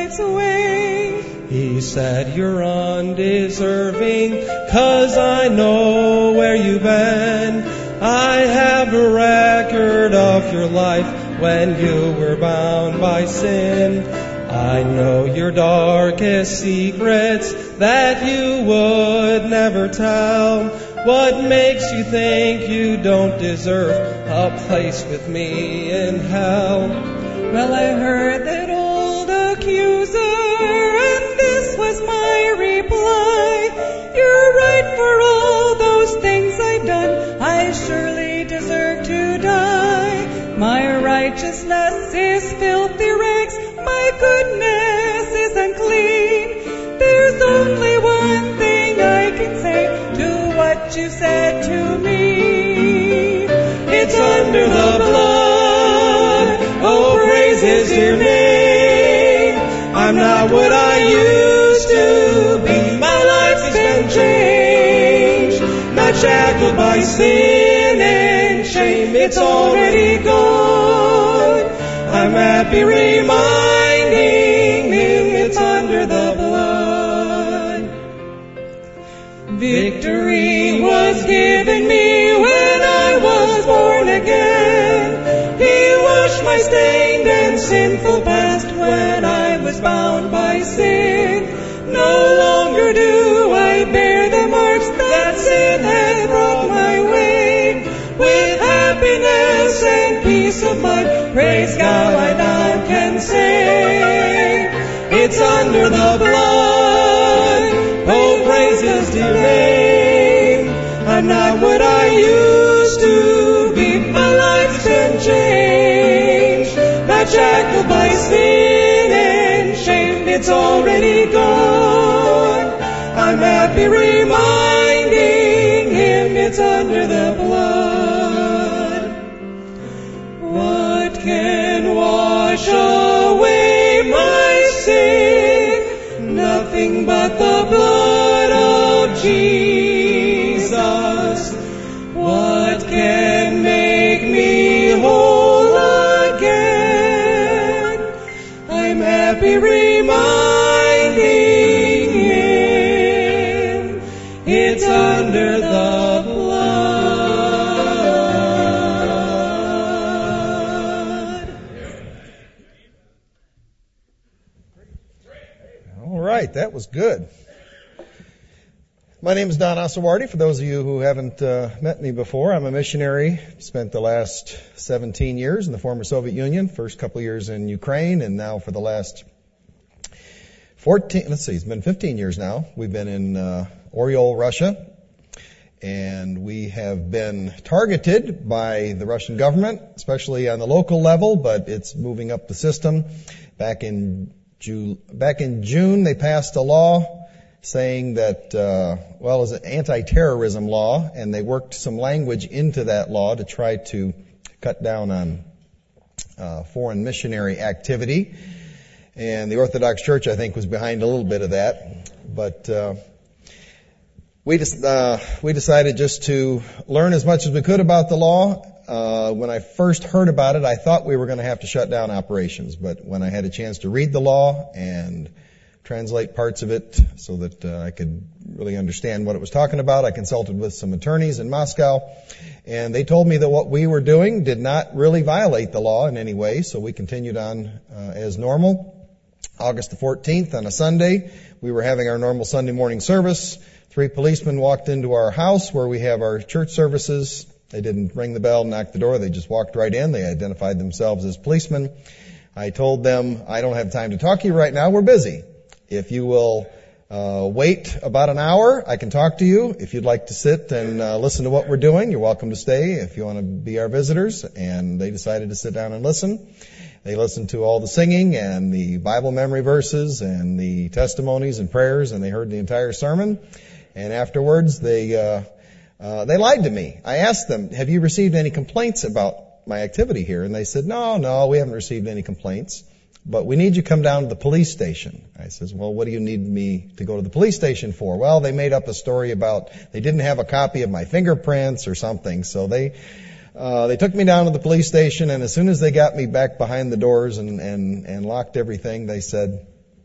life's way. He said, you're undeserving, 'cause I know where you've been. I have a record of your life when you were bound by sin. I know your darkest secrets that you would never tell. What makes you think you don't deserve a place with me in hell? Well, I heard that old accuser, and this was my reply. You're right for all those things I've done. I surely deserve to die. My righteousness is filthy rags. My goodness is unclean. There's only one thing I can say to what you said to me. It's under the blood. Oh, praise is your name. I'm not what I used to be. My life's been changed. Not shackled by sin and shame. It's already gone. I'm happy reminding him it's under the blood. Victory was given me when I was born again. He washed my stained and sinful past when I was bound by sin. No longer do I bear the marks that sin has brought my way. With happiness and peace of mind, praise God, I now can say, it's under the blood. Oh, praises to your name. I'm not what I used to be. My life's been changed. Not shackled by sin and shame. It's already gone. I'm happy reminding him it's under the blood. What can wash away my sin? Nothing but the blood of Jesus. What can make me whole again? I'm happy reminding him it's under the blood. All right, that was good. My name is Don Asawardi. For those of you who haven't met me before, I'm a missionary. Spent the last 17 years in the former Soviet Union, first couple of years in Ukraine, and now for the last it's been 15 years now. We've been in Oryol, Russia, and we have been targeted by the Russian government, especially on the local level, but it's moving up the system. Back in June, they passed a law saying that, it's an anti-terrorism law, and they worked some language into that law to try to cut down on foreign missionary activity. And the Orthodox Church, I think, was behind a little bit of that. But we decided just to learn as much as we could about the law. When I first heard about it, I thought we were going to have to shut down operations. But when I had a chance to read the law and translate parts of it so that I could really understand what it was talking about, I consulted with some attorneys in Moscow, and they told me that what we were doing did not really violate the law in any way, so we continued on as normal. August the 14th, on a Sunday, we were having our normal Sunday morning service. 3 policemen walked into our house where we have our church services. They didn't ring the bell, knock the door, they just walked right in. They identified themselves as policemen. I told them, I don't have time to talk to you right now, we're busy. If you will wait about an hour, I can talk to you. If you'd like to sit and listen to what we're doing, you're welcome to stay if you want to be our visitors. And they decided to sit down and listen. They listened to all the singing and the Bible memory verses and the testimonies and prayers, and they heard the entire sermon. And afterwards, they lied to me. I asked them, have you received any complaints about my activity here? And they said, no, we haven't received any complaints. But we need you to come down to the police station. I says, well, what do you need me to go to the police station for? Well, they made up a story about they didn't have a copy of my fingerprints or something. So they took me down to the police station, and as soon as they got me back behind the doors and locked everything, they said,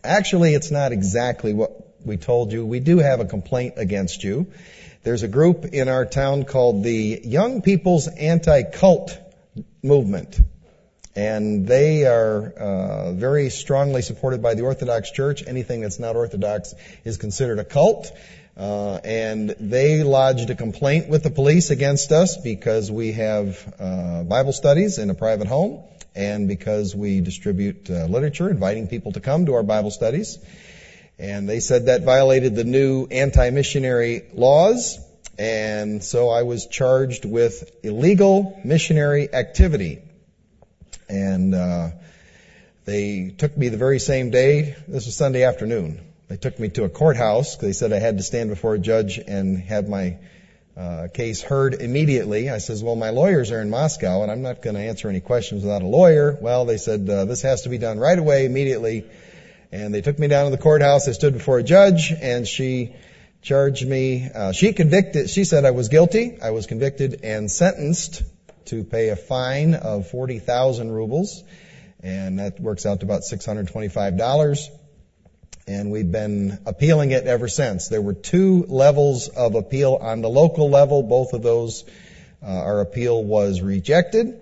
Actually, it's not exactly what we told you. We do have a complaint against you. There's a group in our town called the Young People's Anti-Cult Movement. And they are very strongly supported by the Orthodox Church. Anything that's not Orthodox is considered a cult. And they lodged a complaint with the police against us because we have Bible studies in a private home and because we distribute literature inviting people to come to our Bible studies. And they said that violated the new anti-missionary laws. And so I was charged with illegal missionary activity. And they took me the very same day. This was Sunday afternoon. They took me to a courthouse. They said I had to stand before a judge and have my case heard immediately. I says, well, my lawyers are in Moscow, and I'm not going to answer any questions without a lawyer. Well, they said, this has to be done right away, immediately. And they took me down to the courthouse. I stood before a judge, and she charged me. She said I was guilty. I was convicted and sentenced to pay a fine of 40,000 rubles, and that works out to about $625. And we've been appealing it ever since. There were 2 levels of appeal on the local level. Both of those, our appeal was rejected.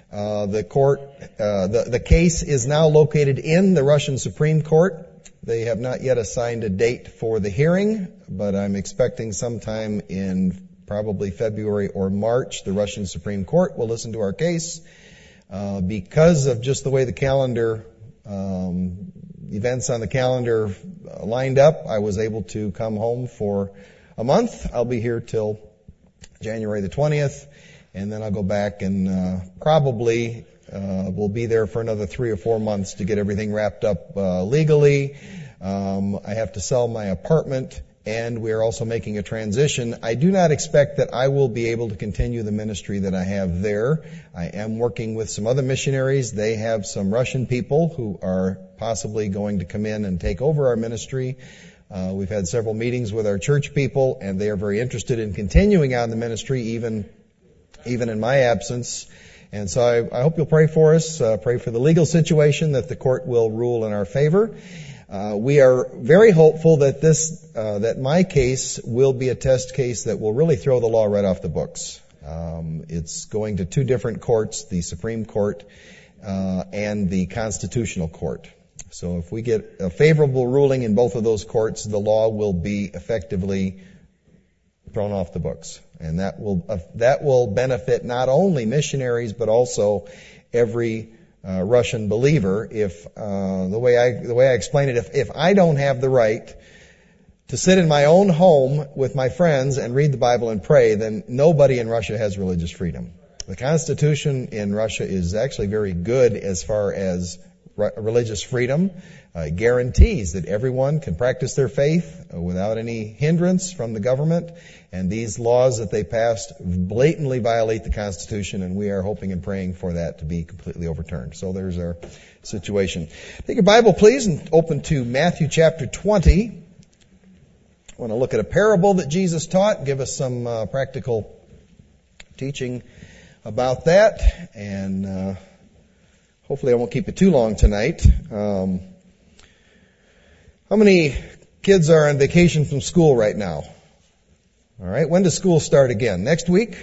The case is now located in the Russian Supreme Court. They have not yet assigned a date for the hearing, but I'm expecting sometime in probably February or March, the Russian Supreme Court will listen to our case. Because of just the way the calendar, events on the calendar lined up, I was able to come home for a month. I'll be here till January the 20th, and then I'll go back and probably we'll be there for another 3 or 4 months to get everything wrapped up legally. I have to sell my apartment, and we are also making a transition. I do not expect that I will be able to continue the ministry that I have there. I am working with some other missionaries. They have some Russian people who are possibly going to come in and take over our ministry. We've had several meetings with our church people, and they are very interested in continuing on the ministry, even in my absence. And so I hope you'll pray for us, pray for the legal situation, that the court will rule in our favor. We are very hopeful that that my case will be a test case that will really throw the law right off the books. It's going to 2 different courts, the Supreme Court and the Constitutional Court. So if we get a favorable ruling in both of those courts, the law will be effectively thrown off the books. And that will benefit not only missionaries, but also every Russian believer. If the way I explain it, if I don't have the right to sit in my own home with my friends and read the Bible and pray, then nobody in Russia has religious freedom. The Constitution in Russia is actually very good as far as religious freedom. It guarantees that everyone can practice their faith without any hindrance from the government. And these laws that they passed blatantly violate the Constitution, and we are hoping and praying for that to be completely overturned. So there's our situation. Take your Bible, please, and open to Matthew chapter 20. I want to look at a parable that Jesus taught, give us some practical teaching about that, and hopefully I won't keep it too long tonight. How many kids are on vacation from school right now? All right. When does school start again? Next week?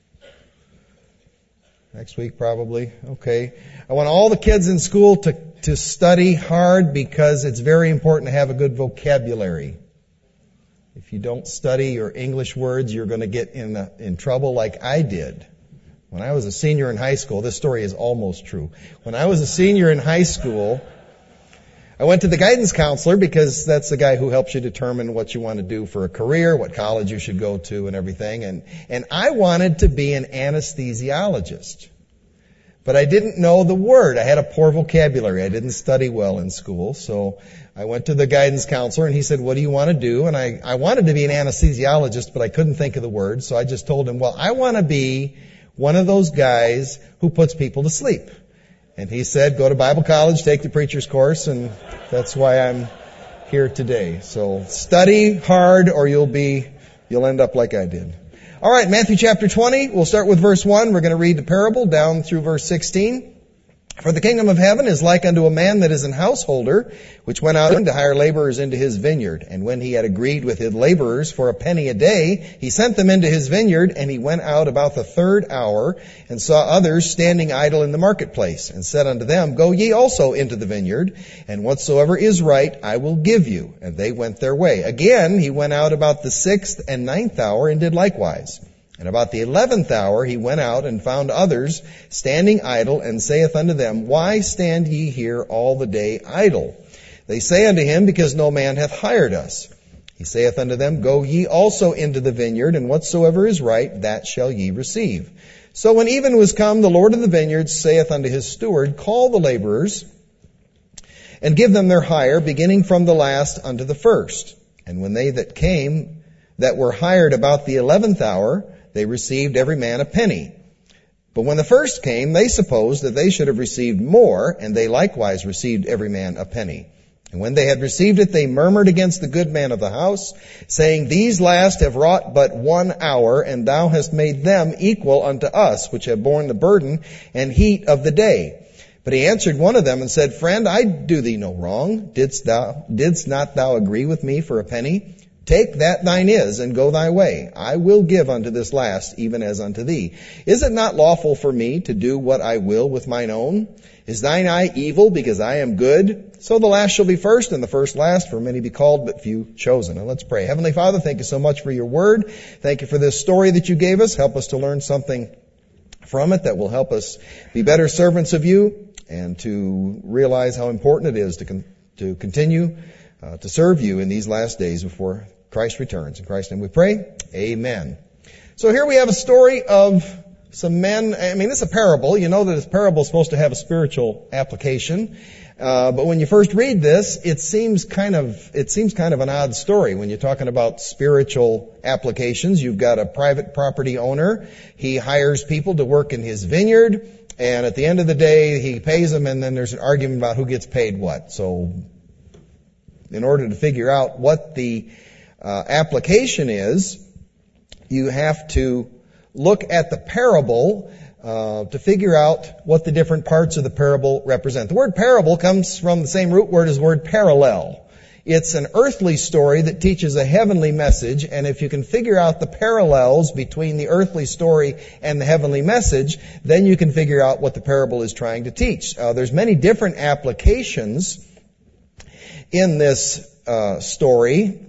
Next week, probably. Okay. I want all the kids in school to study hard because it's very important to have a good vocabulary. If you don't study your English words, you're going to get in trouble like I did. When I was a senior in high school, this story is almost true. When I was a senior in high school, I went to the guidance counselor because that's the guy who helps you determine what you want to do for a career, what college you should go to and everything. And I wanted to be an anesthesiologist. But I didn't know the word. I had a poor vocabulary. I didn't study well in school. So I went to the guidance counselor and he said, what do you want to do? And I wanted to be an anesthesiologist, but I couldn't think of the word. So I just told him, well, I want to be one of those guys who puts people to sleep. And he said, go to Bible college, take the preacher's course, and that's why I'm here today. So study hard or you'll end up like I did. All right, Matthew chapter 20. We'll start with verse 1. We're going to read the parable down through verse 16. For the kingdom of heaven is like unto a man that is an householder, which went out to hire laborers into his vineyard. And when he had agreed with his laborers for a penny a day, he sent them into his vineyard, and he went out about the 3rd hour, and saw others standing idle in the marketplace, and said unto them, Go ye also into the vineyard, and whatsoever is right I will give you. And they went their way. Again he went out about the 6th and 9th hour, and did likewise. And about the 11th hour he went out and found others standing idle, and saith unto them, Why stand ye here all the day idle? They say unto him, Because no man hath hired us. He saith unto them, Go ye also into the vineyard, and whatsoever is right, that shall ye receive. So when even was come, the Lord of the vineyard saith unto his steward, Call the laborers, and give them their hire, beginning from the last unto the first. And when they that came, that were hired about the 11th hour, they received every man a penny. But when the first came, they supposed that they should have received more, and they likewise received every man a penny. And when they had received it, they murmured against the good man of the house, saying, These last have wrought but 1 hour, and thou hast made them equal unto us, which have borne the burden and heat of the day. But he answered one of them and said, Friend, I do thee no wrong. Didst not thou agree with me for a penny? Take that thine is, and go thy way. I will give unto this last, even as unto thee. Is it not lawful for me to do what I will with mine own? Is thine eye evil, because I am good? So the last shall be first, and the first last, for many be called, but few chosen. And let's pray. Heavenly Father, thank you so much for your word. Thank you for this story that you gave us. Help us to learn something from it that will help us be better servants of you, and to realize how important it is to continue to serve you in these last days before Christ returns. In Christ's name we pray. Amen. So here we have a story of some men. I mean, this is a parable. You know that this parable is supposed to have a spiritual application. But when you first read this, it seems kind of an odd story when you're talking about spiritual applications. You've got a private property owner. He hires people to work in his vineyard, and at the end of the day, he pays them, and then there's an argument about who gets paid what. So in order to figure out what the application is, you have to look at the parable to figure out what the different parts of the parable represent. The word parable comes from the same root word as the word parallel. It's an earthly story that teaches a heavenly message, and if you can figure out the parallels between the earthly story and the heavenly message, then you can figure out what the parable is trying to teach. There's many different applications in this story.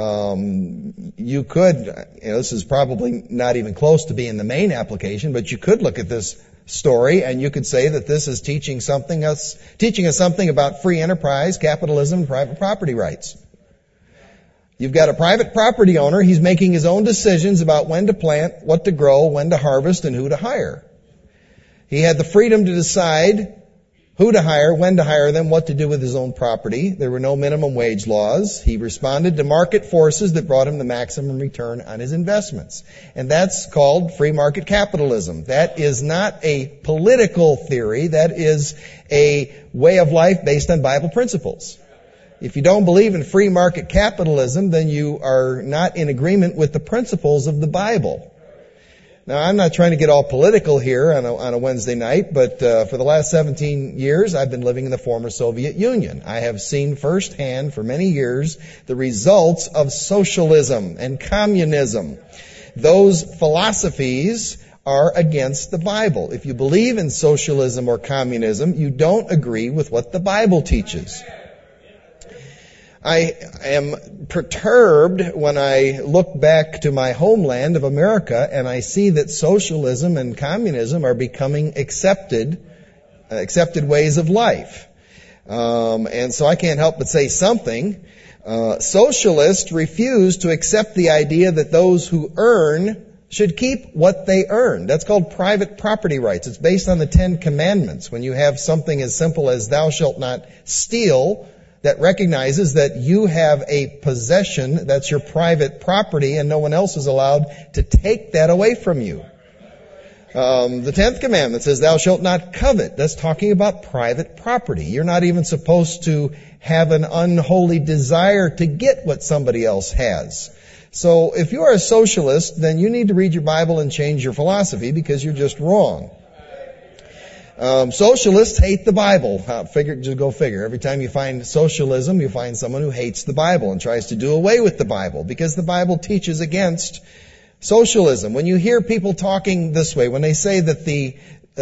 You could, this is probably not even close to being the main application, but you could look at this story and you could say that this is teaching us something about free enterprise, capitalism, and private property rights. You've got a private property owner. He's making his own decisions about when to plant, what to grow, when to harvest, and who to hire. He had the freedom to decide who to hire, when to hire them, what to do with his own property. There were no minimum wage laws. He responded to market forces that brought him the maximum return on his investments. And that's called free market capitalism. That is not a political theory. That is a way of life based on Bible principles. If you don't believe in free market capitalism, then you are not in agreement with the principles of the Bible. Now, I'm not trying to get all political here on a Wednesday night, but for the last 17 years, I've been living in the former Soviet Union. I have seen firsthand for many years the results of socialism and communism. Those philosophies are against the Bible. If you believe in socialism or communism, you don't agree with what the Bible teaches. I am perturbed when I look back to my homeland of America and I see that socialism and communism are becoming accepted ways of life. And so I can't help but say something. Socialists refuse to accept the idea that those who earn should keep what they earn. That's called private property rights. It's based on the 10 Commandments. When you have something as simple as thou shalt not steal, that recognizes that you have a possession that's your private property and no one else is allowed to take that away from you. The 10th commandment says thou shalt not covet. That's talking about private property. You're not even supposed to have an unholy desire to get what somebody else has. So if you are a socialist, then you need to read your Bible and change your philosophy because you're just wrong. Socialists hate the Bible. Just go figure. Every time you find socialism, you find someone who hates the Bible and tries to do away with the Bible, because the Bible teaches against socialism. When you hear people talking this way, when they say that the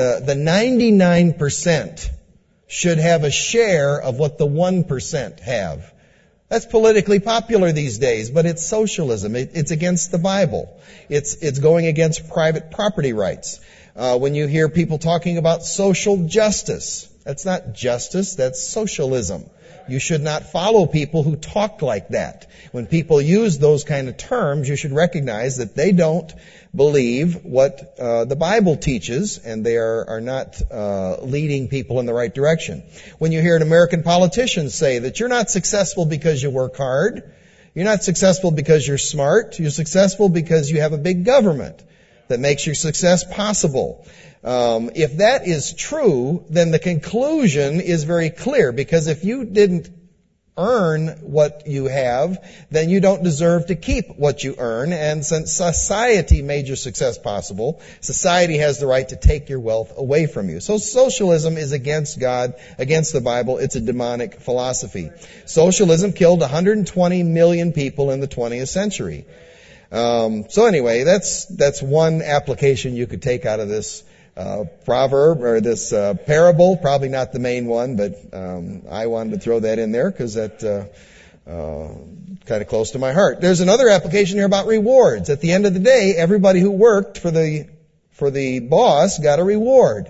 99% should have a share of what the 1% have, that's politically popular these days, but it's socialism. It's against the Bible. It's going against private property rights. When you hear people talking about social justice, that's not justice, that's socialism. You should not follow people who talk like that. When people use those kind of terms, you should recognize that they don't believe what the Bible teaches, and they are not leading people in the right direction. When you hear an American politician say that you're not successful because you work hard, you're not successful because you're smart, you're successful because you have a big government that makes your success possible. If that is true, then the conclusion is very clear, because if you didn't earn what you have, then you don't deserve to keep what you earn. And since society made your success possible, society has the right to take your wealth away from you. So socialism is against God, against the Bible. It's a demonic philosophy. Socialism killed 120 million people in the 20th century. So anyway, that's one application you could take out of this proverb or this parable. Probably not the main one, but I wanted to throw that in there because that kind of close to my heart. There's another application here about rewards. At the end of the day, everybody who worked for the boss got a reward.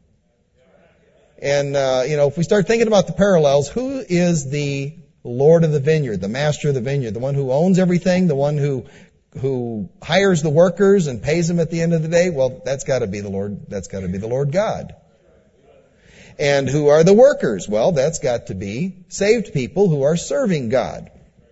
And if we start thinking about the parallels, who is the Lord of the vineyard, the master of the vineyard, the one who owns everything, the one who hires the workers and pays them at the end of the day? Well, that's got to be the Lord. That's got to be the Lord God. And who are the workers? Well, that's got to be saved people who are serving God.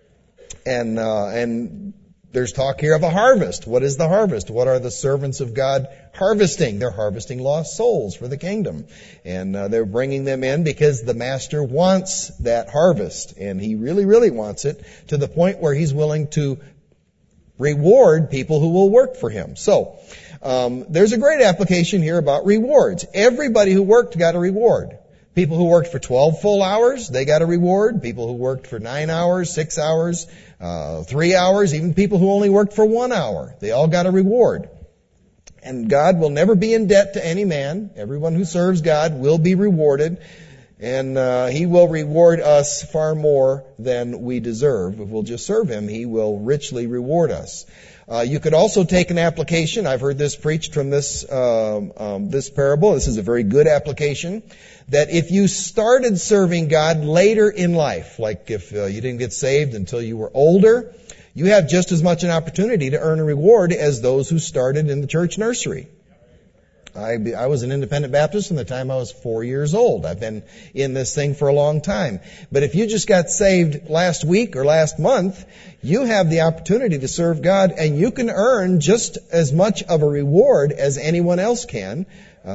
And there's talk here of a harvest. What is the harvest? What are the servants of God harvesting? They're harvesting lost souls for the kingdom. And they're bringing them in because the master wants that harvest. And he really, really wants it, to the point where he's willing to reward people who will work for him. So, there's a great application here about rewards. Everybody who worked got a reward. People who worked for 12 full hours, they got a reward. People who worked for 9 hours, 6 hours, 3 hours, even people who only worked for 1 hour, they all got a reward. And God will never be in debt to any man. Everyone who serves God will be rewarded. And He will reward us far more than we deserve. If we'll just serve Him, He will richly reward us. You could also take an application. I've heard this preached from this parable. This is a very good application. That if you started serving God later in life, like if you didn't get saved until you were older, you have just as much an opportunity to earn a reward as those who started in the church nursery. I was an independent Baptist from the time I was 4 years old. I've been in this thing for a long time. But if you just got saved last week or last month, you have the opportunity to serve God, and you can earn just as much of a reward as anyone else can.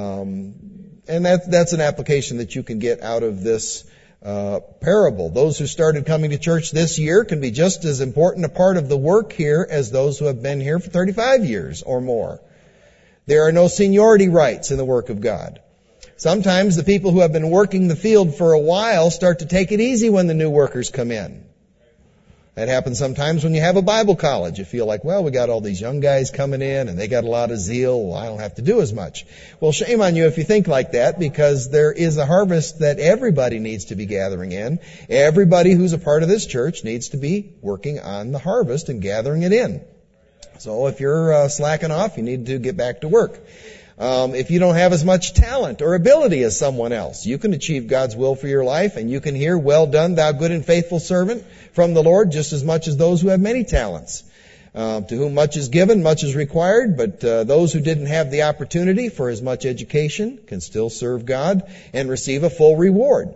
And that's an application that you can get out of this parable. Those who started coming to church this year can be just as important a part of the work here as those who have been here for 35 years or more. There are no seniority rights in the work of God. Sometimes the people who have been working the field for a while start to take it easy when the new workers come in. That happens sometimes when you have a Bible college. You feel like, well, we got all these young guys coming in and they got a lot of zeal. Well, I don't have to do as much. Well, shame on you if you think like that, because there is a harvest that everybody needs to be gathering in. Everybody who's a part of this church needs to be working on the harvest and gathering it in. So if you're slacking off, you need to get back to work. If you don't have as much talent or ability as someone else, you can achieve God's will for your life, and you can hear, "Well done, thou good and faithful servant," from the Lord, just as much as those who have many talents. To whom much is given, much is required, but those who didn't have the opportunity for as much education can still serve God and receive a full reward.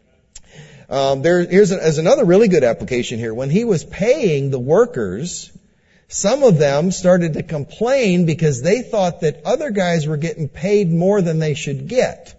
Here's another really good application here. When He was paying the workers, some of them started to complain because they thought that other guys were getting paid more than they should get.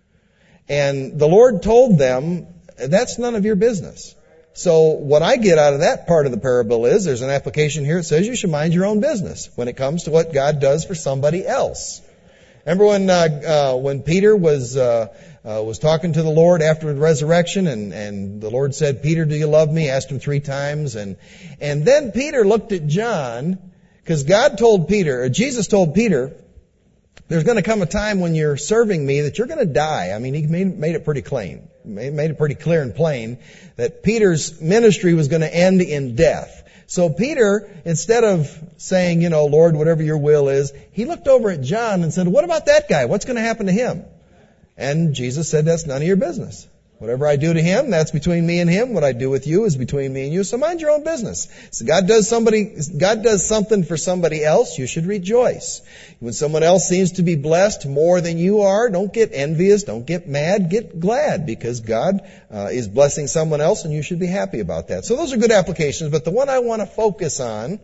And the Lord told them, that's none of your business. So what I get out of that part of the parable is, there's an application here that says you should mind your own business when it comes to what God does for somebody else. Remember when Peter was talking to the Lord after the resurrection, and the Lord said, "Peter, do you love me?" Asked him 3 times, and then Peter looked at John, because Jesus told Peter, there's going to come a time when you're serving me that you're going to die. I mean, he made it pretty plain. Made it pretty clear and plain that Peter's ministry was going to end in death. So Peter, instead of saying, "Lord, whatever your will is," he looked over at John and said, "What about that guy? What's going to happen to him?" And Jesus said, "That's none of your business. Whatever I do to him, that's between me and him. What I do with you is between me and you. So mind your own business." So God does something for somebody else, you should rejoice. When someone else seems to be blessed more than you are, don't get envious, don't get mad, get glad, because God is blessing someone else and you should be happy about that. So those are good applications, but the one I want to focus on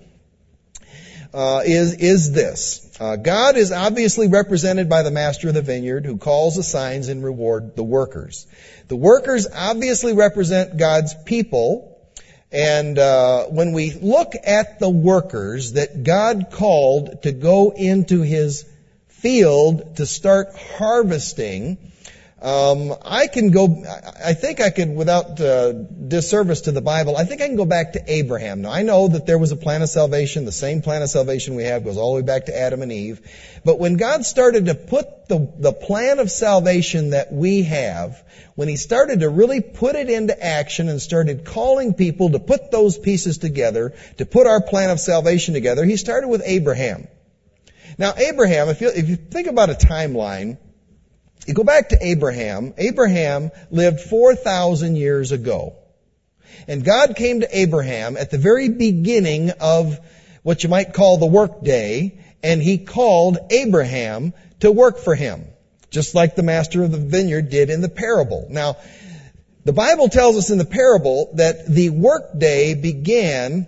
is this. God is obviously represented by the master of the vineyard, who calls, assigns, and reward the workers. The workers obviously represent God's people. And when we look at the workers that God called to go into His field to start harvesting, I think I could, without disservice to the Bible, I think I can go back to Abraham. Now, I know that there was a plan of salvation. The same plan of salvation we have goes all the way back to Adam and Eve. But when God started to put the plan of salvation that we have, when He started to really put it into action and started calling people to put those pieces together, to put our plan of salvation together, He started with Abraham. Now, Abraham, if you think about a timeline, you go back to Abraham. Abraham lived 4,000 years ago. And God came to Abraham at the very beginning of what you might call the workday, and He called Abraham to work for Him, just like the master of the vineyard did in the parable. Now, the Bible tells us in the parable that the workday began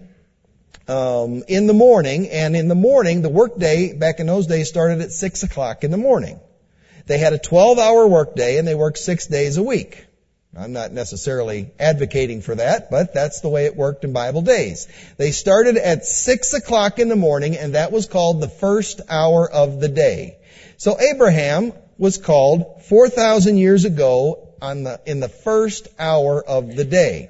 in the morning, and in the morning, the workday back in those days started at 6 o'clock in the morning. They had a 12-hour workday, and they worked 6 days a week. I'm not necessarily advocating for that, but that's the way it worked in Bible days. They started at 6 o'clock in the morning, and that was called the first hour of the day. So Abraham was called 4,000 years ago in the first hour of the day.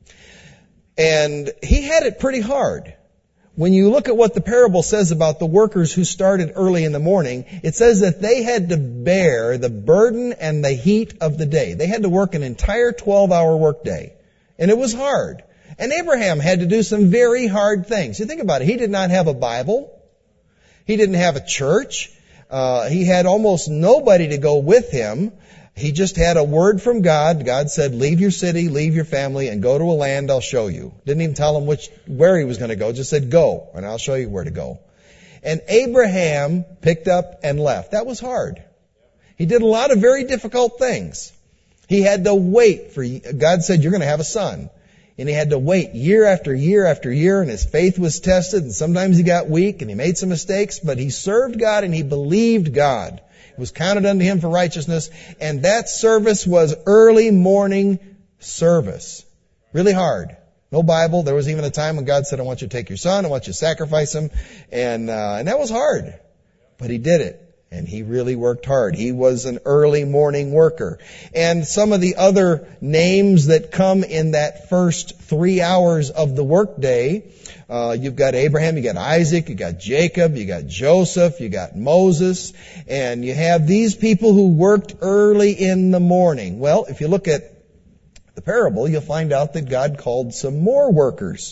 And he had it pretty hard. When you look at what the parable says about the workers who started early in the morning, it says that they had to bear the burden and the heat of the day. They had to work an entire 12-hour workday. And it was hard. And Abraham had to do some very hard things. You think about it. He did not have a Bible. He didn't have a church. He had almost nobody to go with him. He just had a word from God. God said, "Leave your city, leave your family, and go to a land I'll show you." Didn't even tell him where he was going to go. Just said, "Go, and I'll show you where to go." And Abraham picked up and left. That was hard. He did a lot of very difficult things. He had to wait for, God said, "You're going to have a son." And he had to wait year after year after year, and his faith was tested, and sometimes he got weak, and he made some mistakes, but he served God and he believed God. It was counted unto him for righteousness, and that service was early morning service. Really hard. No Bible. There was even a time when God said, "I want you to take your son, I want you to sacrifice him," and that was hard. But he did it. And he really worked hard. He was an early morning worker. And some of the other names that come in that first 3 hours of the workday, you've got Abraham, you got Isaac, you got Jacob, you got Joseph, you got Moses, and you have these people who worked early in the morning. Well, if you look at the parable, you'll find out that God called some more workers.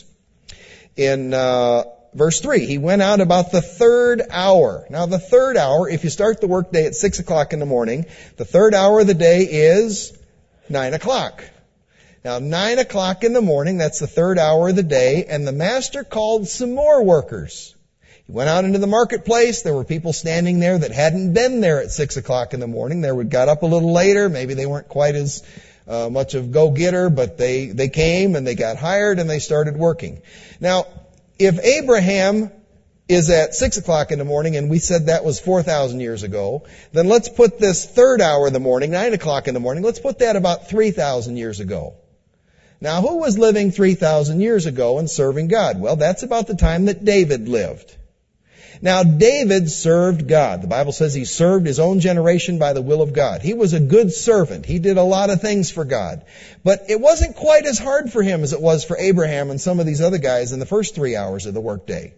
In Verse 3, he went out about the 3rd hour. Now the 3rd hour, if you start the workday at 6 o'clock in the morning, the 3rd hour of the day is 9 o'clock. Now 9 o'clock in the morning, that's the 3rd hour of the day, and the master called some more workers. He went out into the marketplace. There were people standing there that hadn't been there at 6 o'clock in the morning. They got up a little later. Maybe they weren't quite as much of go-getter, but they came and they got hired and they started working. Now, if Abraham is at 6 o'clock in the morning, and we said that was 4,000 years ago, then let's put this 3rd hour of the morning, 9 o'clock in the morning, let's put that about 3,000 years ago. Now, who was living 3,000 years ago and serving God? Well, that's about the time that David lived. Now, David served God. The Bible says he served his own generation by the will of God. He was a good servant. He did a lot of things for God. But it wasn't quite as hard for him as it was for Abraham and some of these other guys in the first 3 hours of the workday.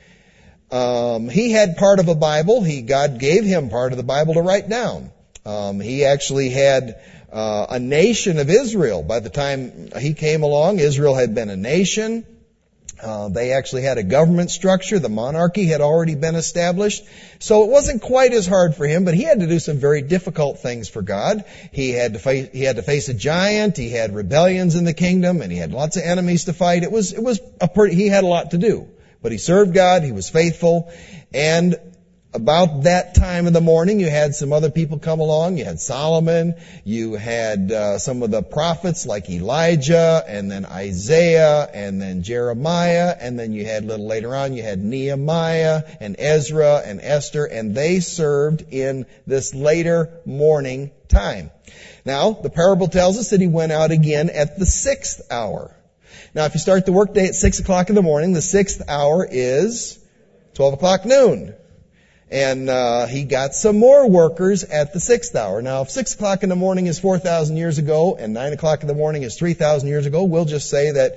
He had part of a Bible. God gave him part of the Bible to write down. He actually had a nation of Israel. By the time he came along, Israel had been a nation. They actually had a government structure. The monarchy had already been established. So it wasn't quite as hard for him, but he had to do some very difficult things for God. He had to face a giant. He had rebellions in the kingdom, and he had lots of enemies to fight. He had a lot to do. But he served God, he was faithful, and about that time of the morning, you had some other people come along. You had Solomon, you had some of the prophets like Elijah, and then Isaiah, and then Jeremiah, and then you had a little later on, you had Nehemiah, and Ezra, and Esther, and they served in this later morning time. Now, the parable tells us that he went out again at the 6th hour. Now, if you start the workday at 6 o'clock in the morning, the 6th hour is 12 o'clock noon. And he got some more workers at the 6th hour. Now, if 6 o'clock in the morning is 4,000 years ago and 9 o'clock in the morning is 3,000 years ago, we'll just say that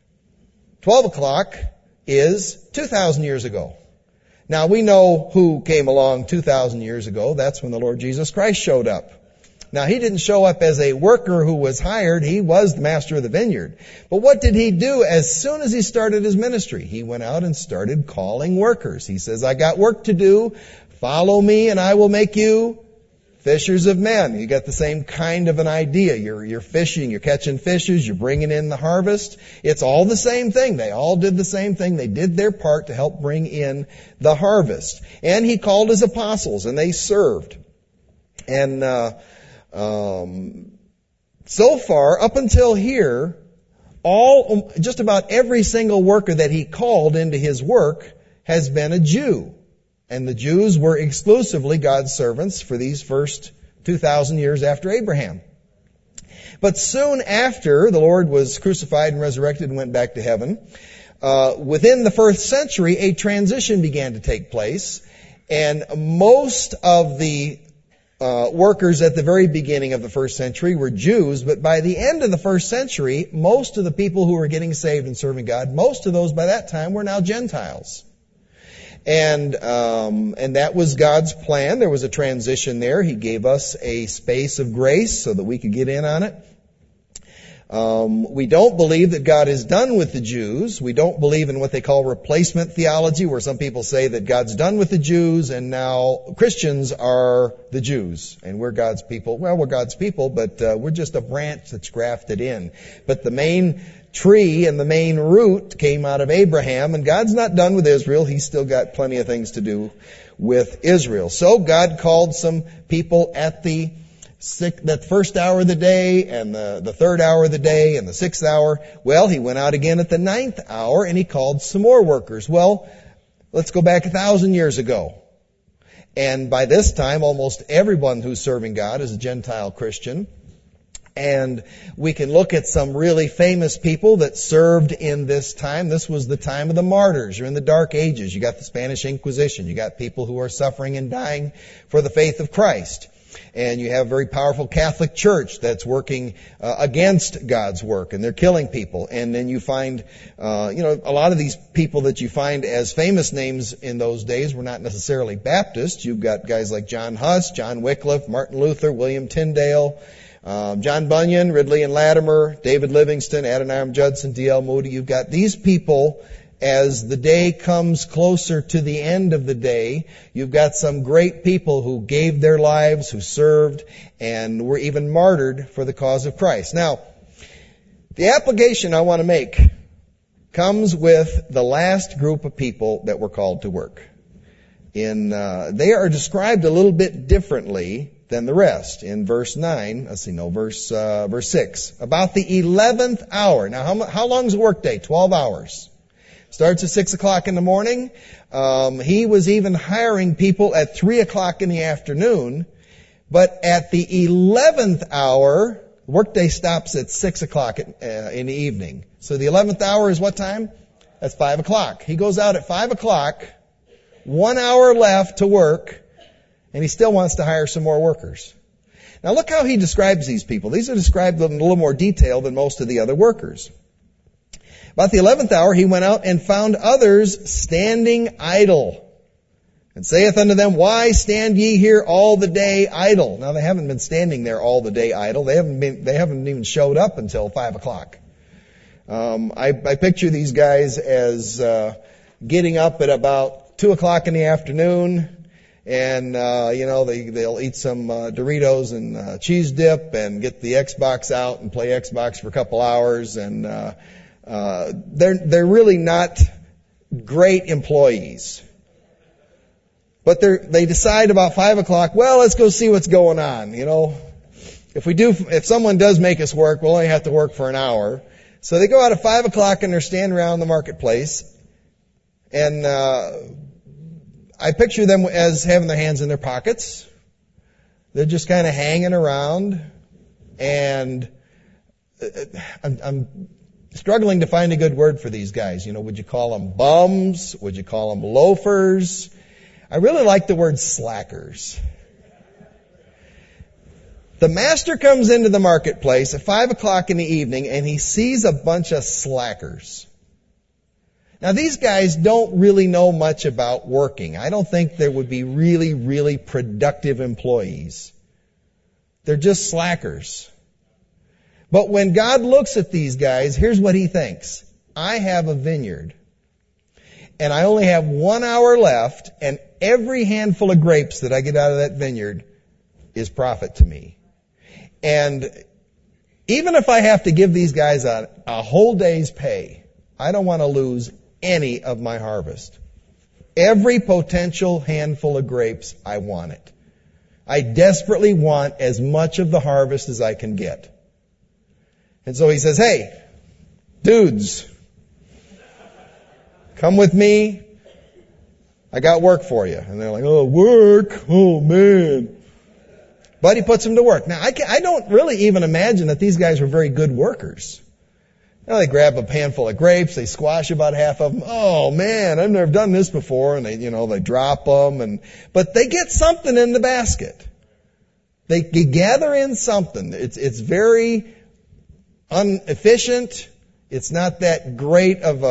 12 o'clock is 2,000 years ago. Now, we know who came along 2,000 years ago. That's when the Lord Jesus Christ showed up. Now, he didn't show up as a worker who was hired. He was the master of the vineyard. But what did he do as soon as he started his ministry? He went out and started calling workers. He says, I got work to do. Follow me and I will make you fishers of men. You got the same kind of an idea. You're fishing, you're catching fishes, you're bringing in the harvest. It's all the same thing. They all did the same thing. They did their part to help bring in the harvest. And he called his apostles and they served. And so far, up until here, just about every single worker that he called into his work has been a Jew. And the Jews were exclusively God's servants for these first 2,000 years after Abraham. But soon after the Lord was crucified and resurrected and went back to heaven, within the first century, a transition began to take place. And most of the workers at the very beginning of the first century were Jews, but by the end of the first century, most of the people who were getting saved and serving God, most of those by that time were now Gentiles. And that was God's plan. There was a transition there. He gave us a space of grace so that we could get in on it. We don't believe that God is done with the Jews. We don't believe in what they call replacement theology, where some people say that God's done with the Jews and now Christians are the Jews and we're God's people. Well, we're God's people, but we're just a branch that's grafted in. But the main tree and the main root came out of Abraham, and God's not done with Israel. He's still got plenty of things to do with Israel. So God called some people at that first hour of the day and the third hour of the day and the 6th hour. Well, he went out again at the 9th hour and he called some more workers. Well, let's go back 1,000 years ago. And by this time, almost everyone who's serving God is a Gentile Christian. And we can look at some really famous people that served in this time. This was the time of the martyrs. You're in the Dark Ages. You got the Spanish Inquisition. You got people who are suffering and dying for the faith of Christ. And you have a very powerful Catholic Church that's working against God's work, and they're killing people. And then you find, a lot of these people that you find as famous names in those days were not necessarily Baptists. You've got guys like John Huss, John Wycliffe, Martin Luther, William Tyndale, John Bunyan, Ridley and Latimer, David Livingstone, Adoniram Judson, D.L. Moody. You've got these people. As the day comes closer to the end of the day, you've got some great people who gave their lives, who served, and were even martyred for the cause of Christ. Now, the application I want to make comes with the last group of people that were called to work. They are described a little bit differently than the rest. In verse 9, verse 6. About the 11th hour. Now, how long is a work day? 12 hours. Starts at 6 o'clock in the morning. He was even hiring people at 3 o'clock in the afternoon. But at the 11th hour, workday stops at 6 o'clock in the evening. So the 11th hour is what time? That's 5 o'clock. He goes out at 5 o'clock 1 hour left to work, and he still wants to hire some more workers. Now look how he describes these people. These are described in a little more detail than most of the other workers. About the 11th hour, he went out and found others standing idle, and saith unto them, Why stand ye here all the day idle? Now they haven't been standing there all the day idle. They haven't even showed up until 5 o'clock. I picture these guys as getting up at about 2 o'clock in the afternoon, and they'll eat some Doritos and cheese dip and get the Xbox out and play Xbox for a couple hours, and they're really not great employees. But they decide about 5 o'clock, well, let's go see what's going on. If someone does make us work, we'll only have to work for an hour. So they go out at 5 o'clock and they're standing around the marketplace. And I picture them as having their hands in their pockets. They're just kind of hanging around. And I'm struggling to find a good word for these guys. Would you call them bums? Would you call them loafers? I really like the word slackers. The master comes into the marketplace at 5 o'clock in the evening and he sees a bunch of slackers. Now these guys don't really know much about working. I don't think they would be really, really productive employees. They're just slackers. But when God looks at these guys, here's what he thinks. I have a vineyard. And I only have 1 hour left, and every handful of grapes that I get out of that vineyard is profit to me. And even if I have to give these guys a whole day's pay, I don't want to lose any of my harvest. Every potential handful of grapes, I want it. I desperately want as much of the harvest as I can get. And so he says, hey, dudes, come with me. I got work for you. And they're like, oh, work? Oh, man. But he puts them to work. Now, I don't really even imagine that these guys were very good workers. They grab a handful of grapes, they squash about half of them. Oh, man, I've never done this before. And they drop them. But they get something in the basket. They gather in something. It's very inefficient. It's not that great of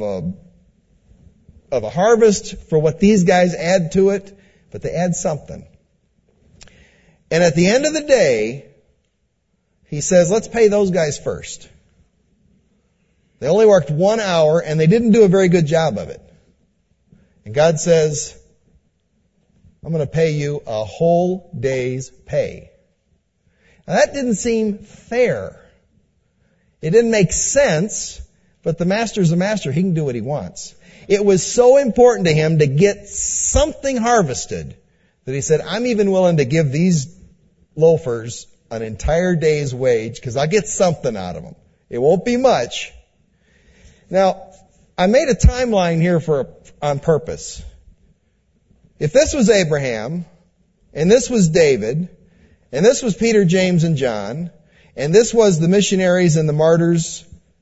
a harvest for what these guys add to it, but they add something. And at the end of the day, he says, let's pay those guys first. They only worked 1 hour and they didn't do a very good job of it. And God says, I'm going to pay you a whole day's pay. Now that didn't seem fair. It didn't make sense, but the master's the master. He can do what he wants. It was so important to him to get something harvested that he said, I'm even willing to give these loafers an entire day's wage because I'll get something out of them. It won't be much. Now, I made a timeline here on purpose. If this was Abraham, and this was David, and this was Peter, James, and John, and this was the missionaries and the martyrs,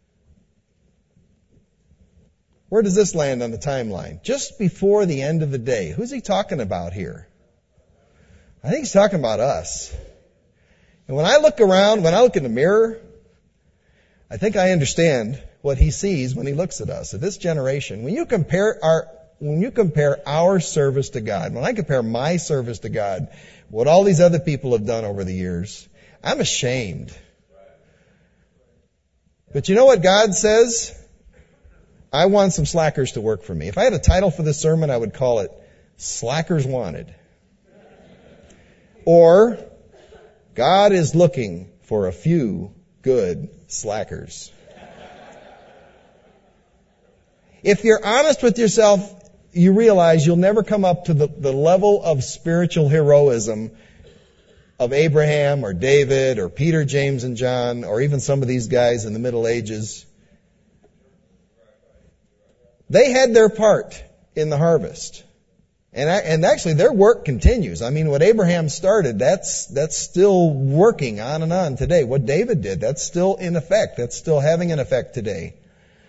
where does this land on the timeline? Just before the end of the day. Who's he talking about here? I think he's talking about us. And when I look around, when I look in the mirror, I think I understand what he sees when he looks at us, at this generation. When you compare our service to God, when I compare my service to God, what all these other people have done over the years, I'm ashamed. But you know what God says? I want some slackers to work for me. If I had a title for this sermon, I would call it Slackers Wanted. Or, God is looking for a few good slackers. If you're honest with yourself, you realize you'll never come up to the level of spiritual heroism of Abraham or David or Peter, James, and John, or even some of these guys in the Middle Ages. They had their part in the harvest. And actually their work continues. I mean, what Abraham started, that's still working on and on today. What David did, that's still in effect. That's still having an effect today.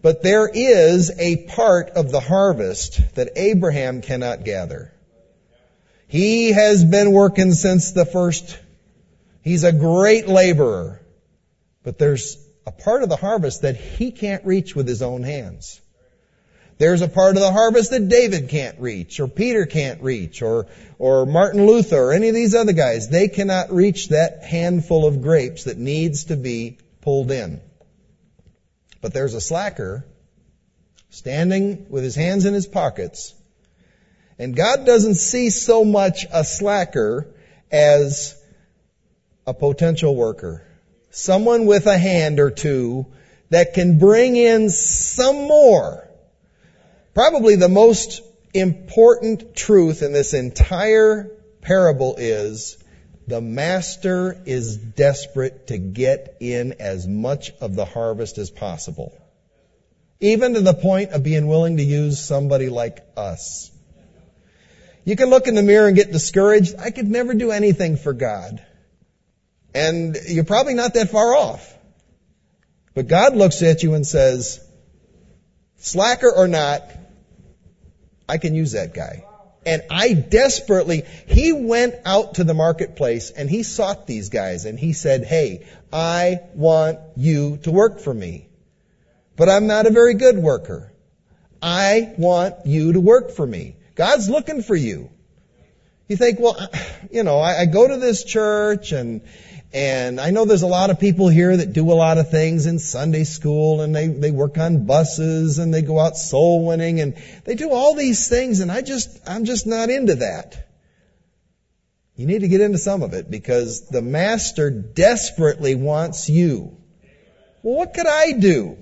But there is a part of the harvest that Abraham cannot gather. He has been working since the first. He's a great laborer. But there's a part of the harvest that he can't reach with his own hands. There's a part of the harvest that David can't reach, or Peter can't reach, or Martin Luther, or any of these other guys. They cannot reach that handful of grapes that needs to be pulled in. But there's a slacker standing with his hands in his pockets. And God doesn't see so much a slacker as a potential worker. Someone with a hand or two that can bring in some more. Probably the most important truth in this entire parable is the master is desperate to get in as much of the harvest as possible. Even to the point of being willing to use somebody like us. You can look in the mirror and get discouraged. I could never do anything for God. And you're probably not that far off. But God looks at you and says, slacker or not, I can use that guy. And he went out to the marketplace and he sought these guys and he said, hey, I want you to work for me. But I'm not a very good worker. I want you to work for me. God's looking for you. You think, well, I go to this church and I know there's a lot of people here that do a lot of things in Sunday school and they work on buses and they go out soul winning and they do all these things and I'm just not into that. You need to get into some of it because the master desperately wants you. Well, what could I do?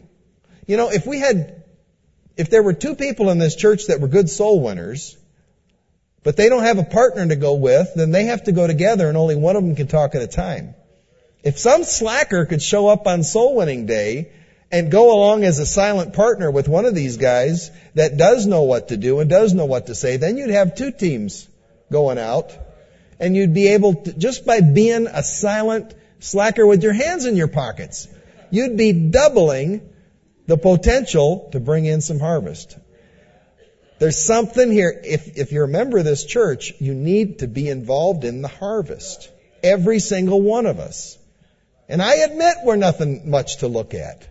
If there were two people in this church that were good soul winners, but they don't have a partner to go with, then they have to go together and only one of them can talk at a time. If some slacker could show up on soul winning day and go along as a silent partner with one of these guys that does know what to do and does know what to say, then you'd have two teams going out and you'd be able to, just by being a silent slacker with your hands in your pockets, you'd be doubling the potential to bring in some harvest. There's something here. If you're a member of this church, you need to be involved in the harvest. Every single one of us. And I admit we're nothing much to look at.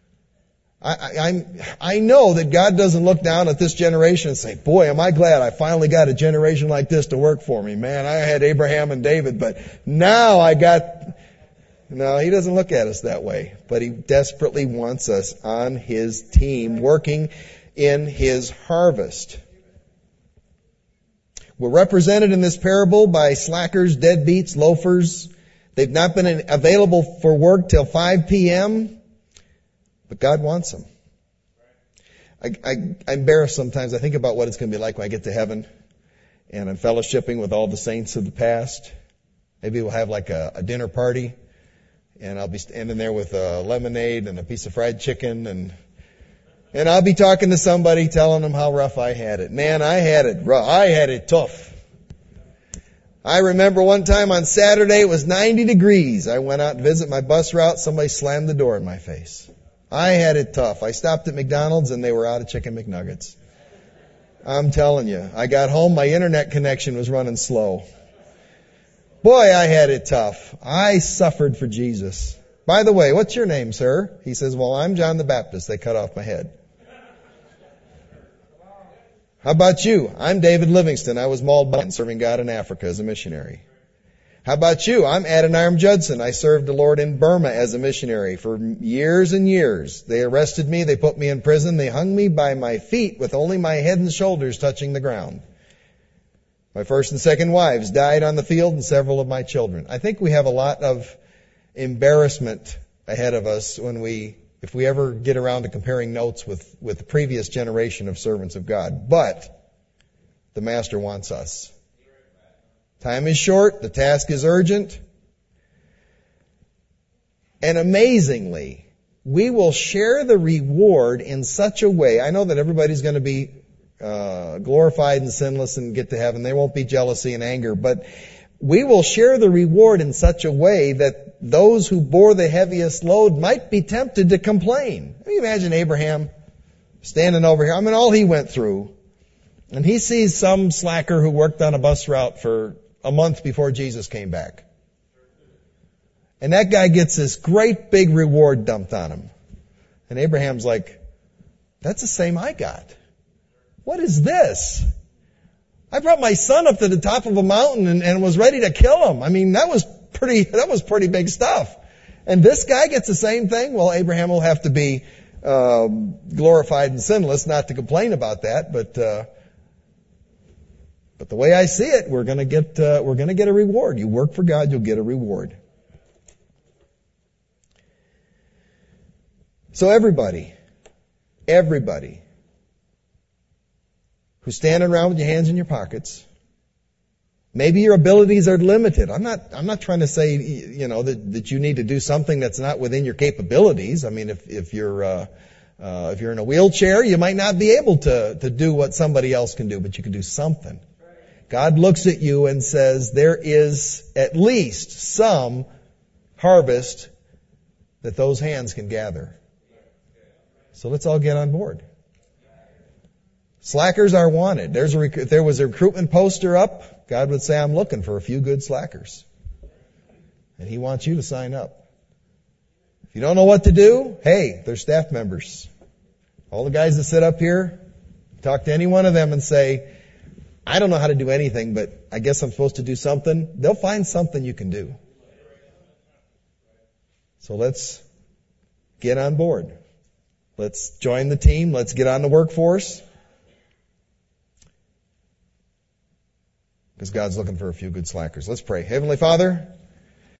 I know that God doesn't look down at this generation and say, boy, am I glad I finally got a generation like this to work for me. Man, I had Abraham and David, but now No, He doesn't look at us that way. But He desperately wants us on His team, working in His harvest. We're represented in this parable by slackers, deadbeats, loafers. They've not been available for work till 5 p.m., but God wants them. I'm embarrassed sometimes. I think about what it's going to be like when I get to heaven and I'm fellowshipping with all the saints of the past. Maybe we'll have like a dinner party and I'll be standing there with a lemonade and a piece of fried chicken and I'll be talking to somebody telling them how rough I had it. Man, I had it rough. I had it tough. I remember one time on Saturday, it was 90 degrees. I went out to visit my bus route. Somebody slammed the door in my face. I had it tough. I stopped at McDonald's and they were out of Chicken McNuggets. I'm telling you, I got home, my internet connection was running slow. Boy, I had it tough. I suffered for Jesus. By the way, what's your name, sir? He says, well, I'm John the Baptist. They cut off my head. How about you? I'm David Livingston. I was mauled by serving God in Africa as a missionary. How about you? I'm Adoniram Judson. I served the Lord in Burma as a missionary for years and years. They arrested me. They put me in prison. They hung me by my feet with only my head and shoulders touching the ground. My first and second wives died on the field and several of my children. I think we have a lot of embarrassment ahead of us if we ever get around to comparing notes with the previous generation of servants of God. But the Master wants us. Time is short. The task is urgent. And amazingly, we will share the reward in such a way. I know that everybody's going to be glorified and sinless and get to heaven. There won't be jealousy and anger. But we will share the reward in such a way that those who bore the heaviest load might be tempted to complain. Can you imagine Abraham? standing over here. I mean, all he went through. And he sees some slacker who worked on a bus route for a month before Jesus came back. And that guy gets this great big reward dumped on him. And Abraham's like, that's the same I got. What is this? I brought my son up to the top of a mountain and was ready to kill him. I mean, that was pretty big stuff. And this guy gets the same thing? Well, Abraham will have to be glorified and sinless, not to complain about that, but the way I see it, we're gonna get a reward. You work for God, you'll get a reward. So everybody who's standing around with your hands in your pockets, maybe your abilities are limited. I'm not trying to say, that you need to do something that's not within your capabilities. I mean, if you're in a wheelchair, you might not be able to do what somebody else can do, but you can do something. God looks at you and says, there is at least some harvest that those hands can gather. So let's all get on board. Slackers are wanted. If there was a recruitment poster up, God would say, I'm looking for a few good slackers. And He wants you to sign up. If you don't know what to do, hey, they're staff members. All the guys that sit up here, talk to any one of them and say, I don't know how to do anything, but I guess I'm supposed to do something. They'll find something you can do. So let's get on board. Let's join the team. Let's get on the workforce. Because God's looking for a few good slackers. Let's pray. Heavenly Father,